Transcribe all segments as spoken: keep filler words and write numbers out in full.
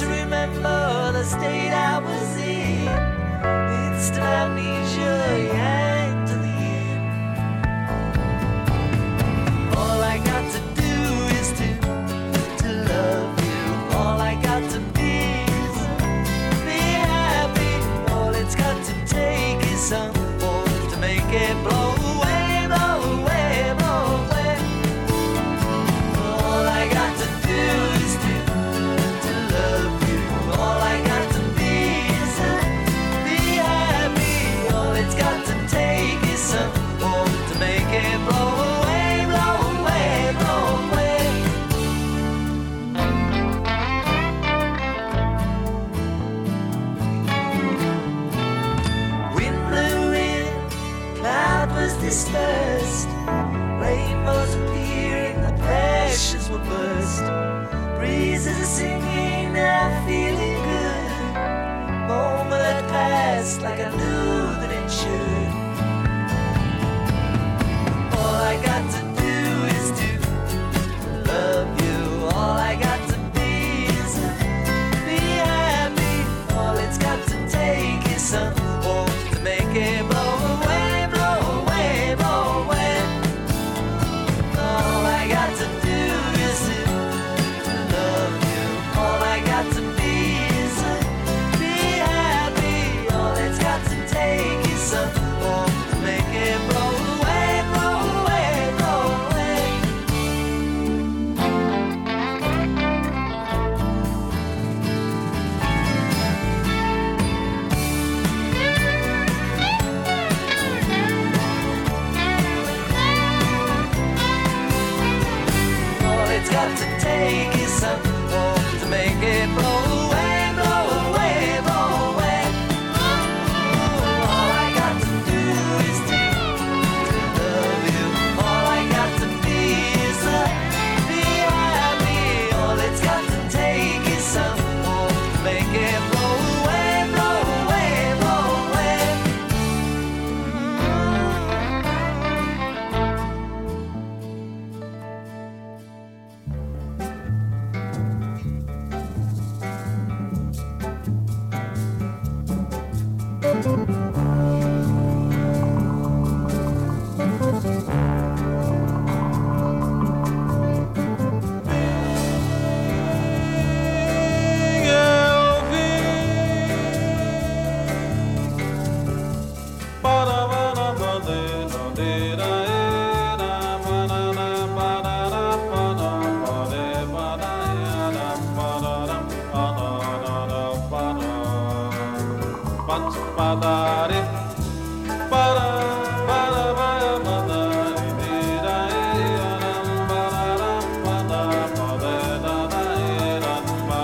to remember the state I was in. Instant amnesia, yeah, to the end. All I got to do is to, to love you. All I got to be is be happy. All it's got to take is some force to make it blow away, blow away, blow away. All I got to do is to, to love you. All I got to be is to be happy. All it's got to take is some force to make it blow away, blow away, blow away. Wind blew in, cloud was dispersed, rainbows appearing, the passions were burst. Breezes are singing, now feeling good. Moment had passed like I knew that it should. All I got to do is to love you. All I got to be is to be happy. All it's got to take is some warmth to make it blow away, blow away, blow away. All I got to do is to, to love you. All I got to be is to be happy. All it's got to take is some warmth to make it blow away, blow away, blow away. All it's got to take is some warmth to make it blow away, blow away, blow away. All I got to do is to, to love you. All I got to be is to be happy. All it's got to take is some warmth to make it blow away, blow away, blow away. Eu vi para para bandeira bandeira era para para para para para para para para para para bandeira era para para bandeira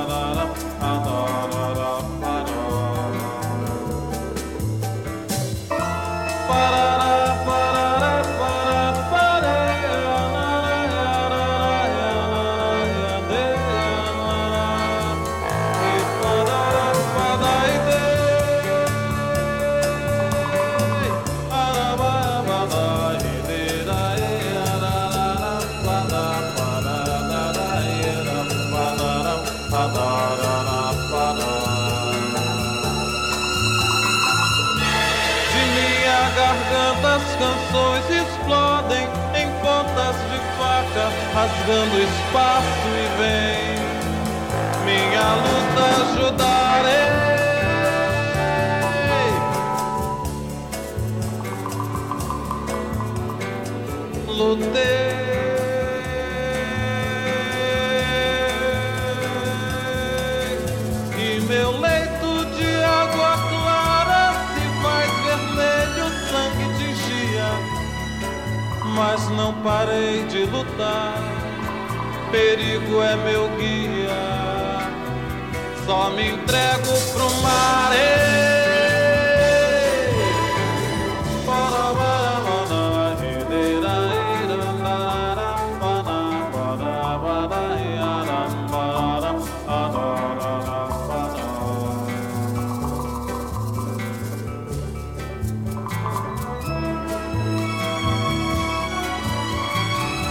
De minha garganta as canções explodem em pontas de faca, rasgando espaço e vem minha luta ajudarei. Lutei e meu leito de água clara se faz vermelho, o sangue tingia, mas não parei de lutar. Perigo é meu guia, só me entrego pro mar.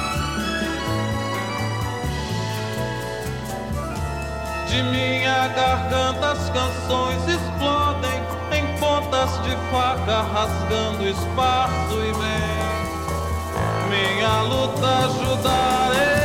De minha canções explodem em pontas de faca, rasgando espaço e bem. Minha luta ajudarei.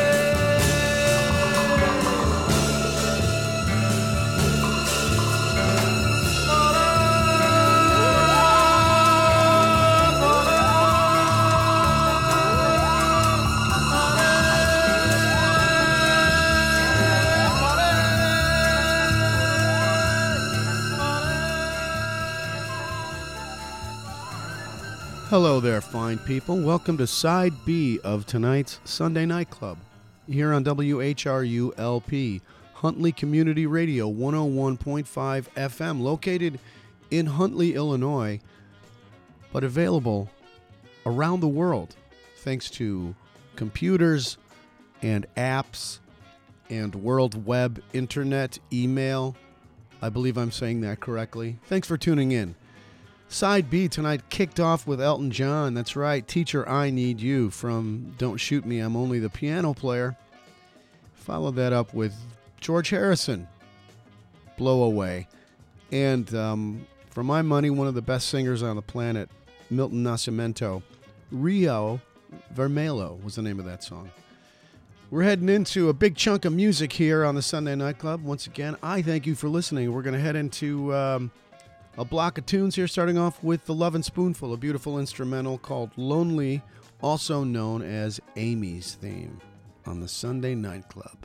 Hello there, fine people. Welcome to Side B of tonight's Sunday Night Club here on W H R U L P, Huntley Community Radio, one oh one point five F M, located in Huntley, Illinois, but available around the world thanks to computers and apps and World Web Internet, email. I believe I'm saying that correctly. Thanks for tuning in. Side B tonight kicked off with Elton John. That's right, Teacher, I Need You from Don't Shoot Me, I'm Only the Piano Player. Followed that up with George Harrison, Blow Away. And um, for my money, one of the best singers on the planet, Milton Nascimento. Rio Vermelho was the name of that song. We're heading into a big chunk of music here on the Sunday Night Club. Once again, I thank you for listening. We're going to head into... Um, A block of tunes here, starting off with The Lovin' Spoonful, a beautiful instrumental called Lonely, also known as Amy's Theme, on the Sunday Night Club.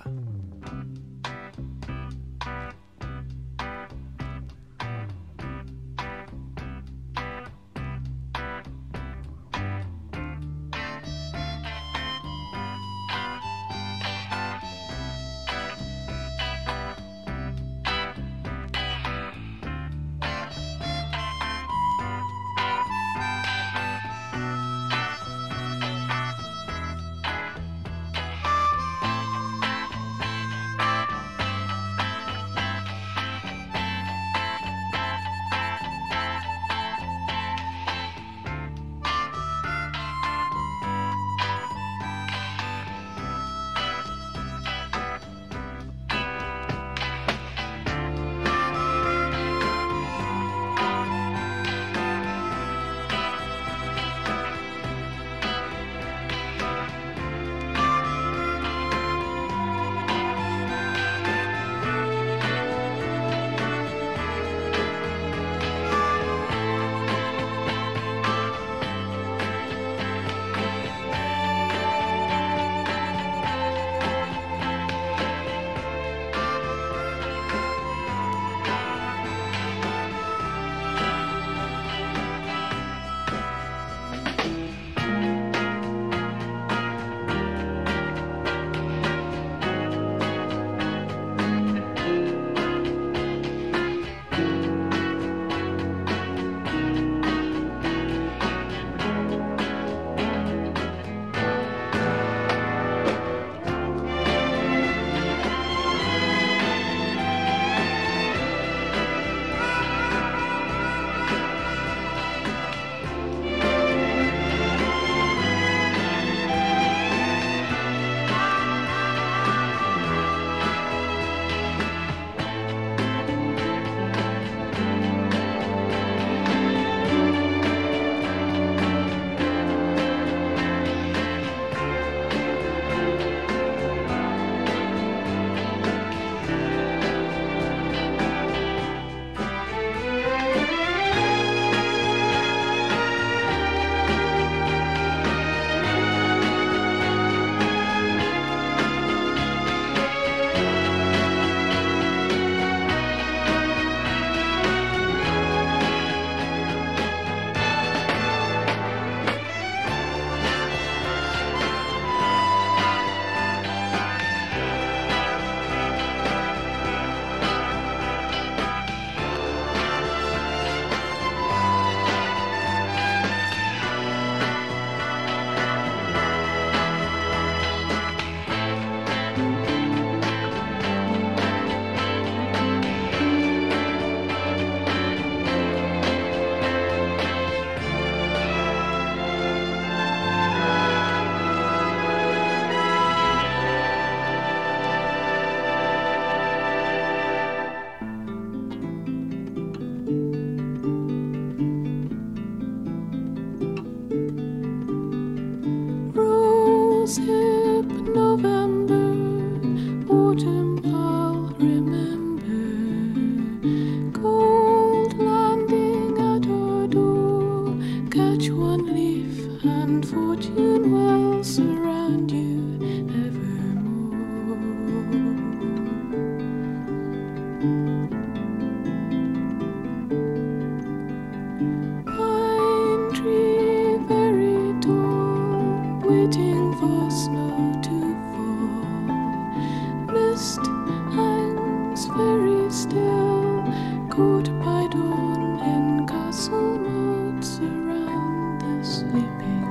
still, goodbye dawn in castle moats around the sleeping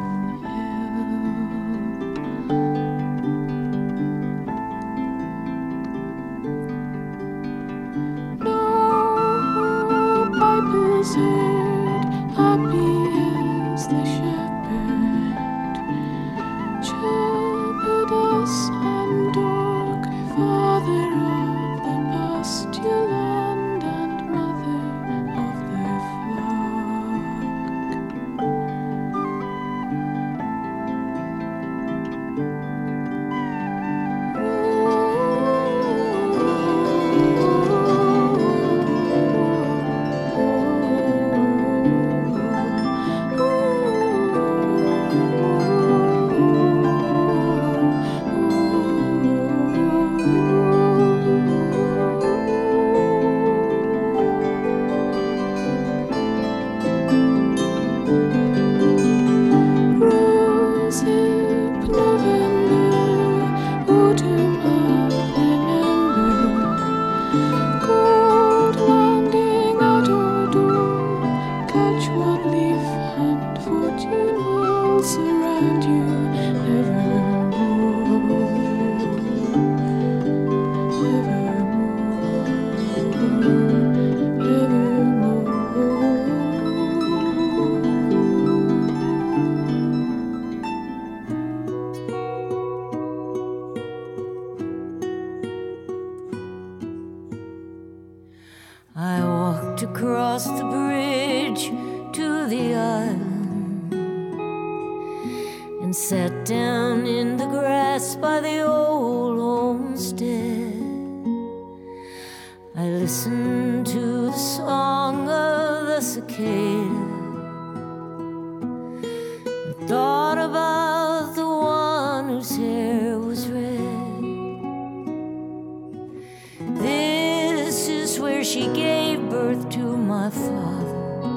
hill. No pipe is heard, happy as the shepherd, shepherdess and dog, father of the pastureland and mother of their Rosehip November, autumn of remember, gold landing at our door, catch one leaf and fortune will surround you evermore, evermore, evermore. I walked across the bridge to the island and sat down in the grass by the old homestead. I listened to the song of the cicada and thought about the one whose hair was red. This is where she gave birth to my father,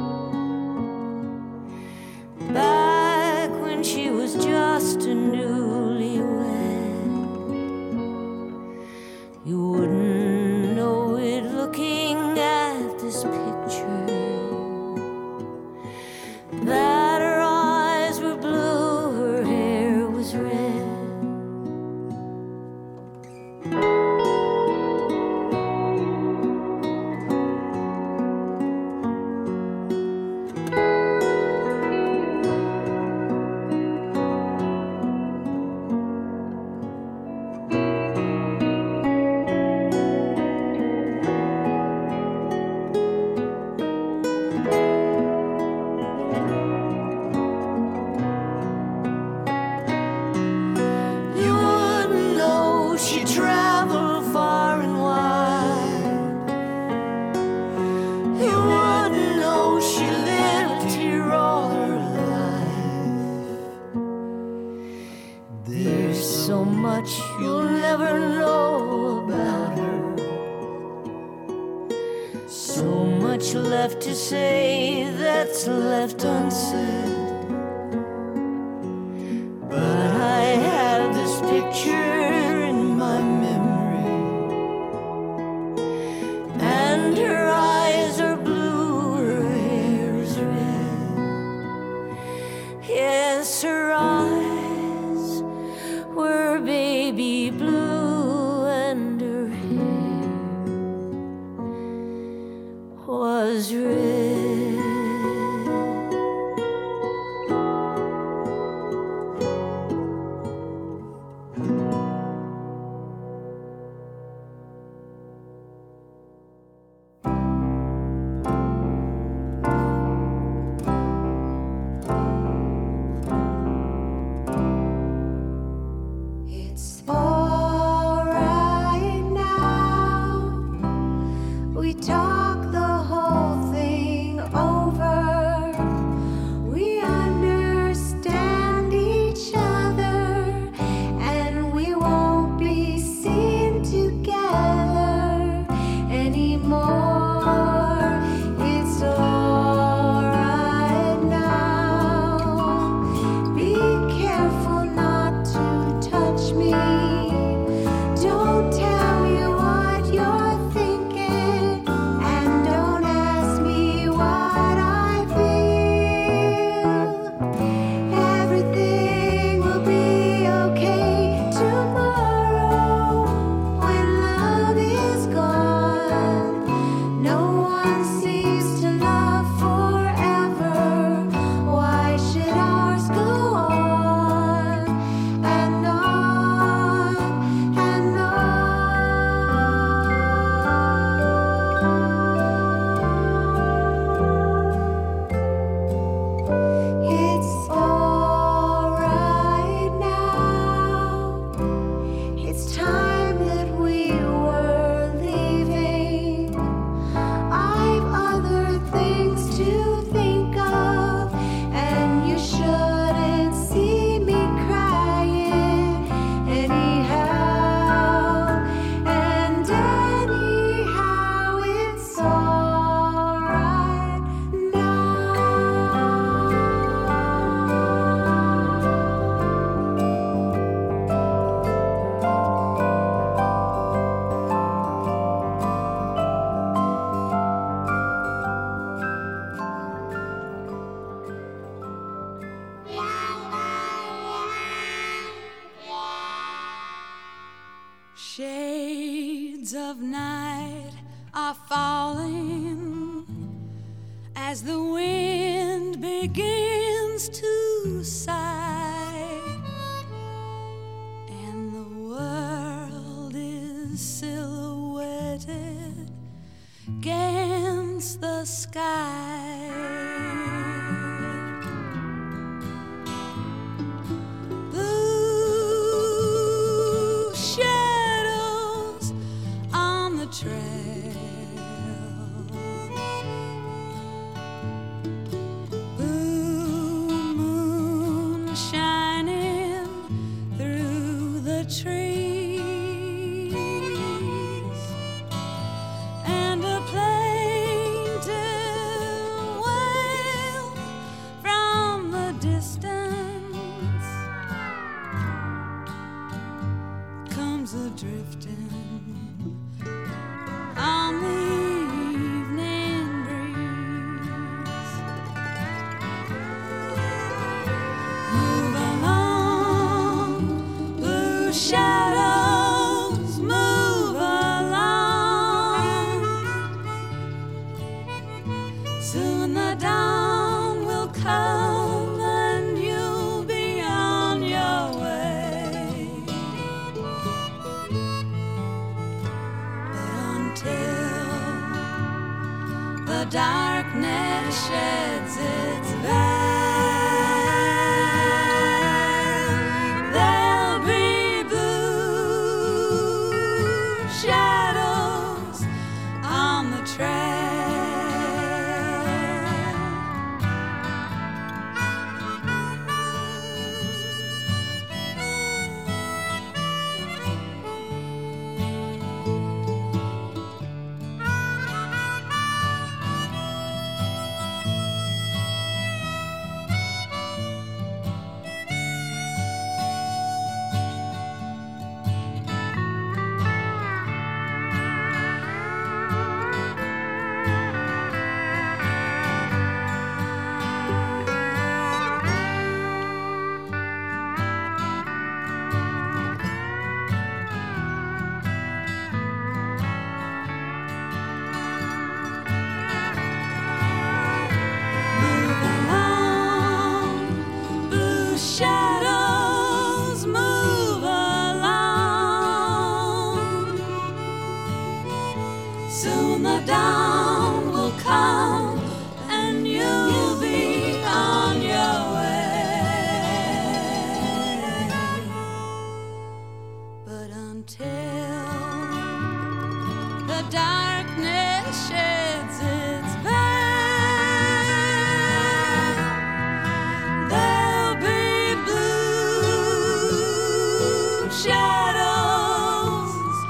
back when she was just a newlywed. You wouldn't know it looking at this picture, that her eyes were blue, her hair was red. You wouldn't know she traveled far and wide. You wouldn't know she lived here all her life. There's so much you'll never know about her, so much left to say that's left unsaid. But I have this picture in my memory, and her eyes are blue, her hair is red. Yes, her eyes were baby blue, and her hair was red. It's all right now. We talk the whole thing over. We understand each other, and we won't be seen together anymore. It's all right now. Be careful not to touch me. Don't tell me what you're thinking. falling as the wind begins to sigh, and the world is silhouetted against the sky. Blue shadows on the trail, blue moon shining through the trees, and a plaintive wail from the distance comes a-drifting on the evening breeze. Move along, blue shadows, move along. Soon the dawn will come and you'll be on your way. But until the darkness sheds its veil, there'll be blue shadows on the trail. Move along, blue shadows, move along. Soon the dawn will come and you'll be on your way. But until the darkness sheds its veil, there'll be blue shadows,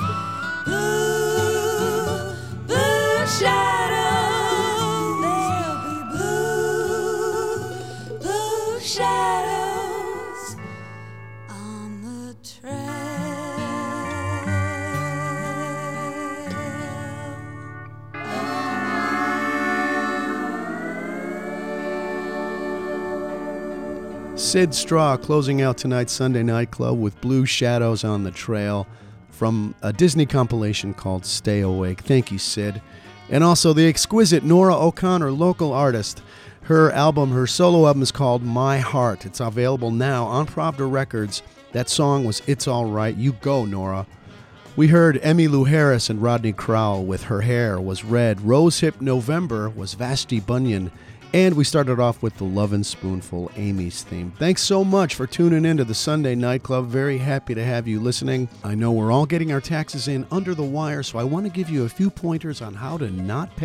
blue, blue shadows. There'll be blue, blue shadows on the trail. Sid Straw closing out tonight's Sunday Night Club with Blue Shadows on the Trail from a Disney compilation called Stay Awake. Thank you, Sid. And also the exquisite Nora O'Connor, local artist. Her album, her solo album is called My Heart. It's available now on Pravda Records. That song was It's All Right. You go, Nora. We heard Emmylou Harris and Rodney Crowell with Her Hair Was Red. Rosehip November was Vashti Bunyan. And we started off with the Lovin' Spoonful, Amy's theme. Thanks so much for tuning in to the Sunday Night Club. Very happy to have you listening. I know we're all getting our taxes in under the wire, so I want to give you a few pointers on how to not pay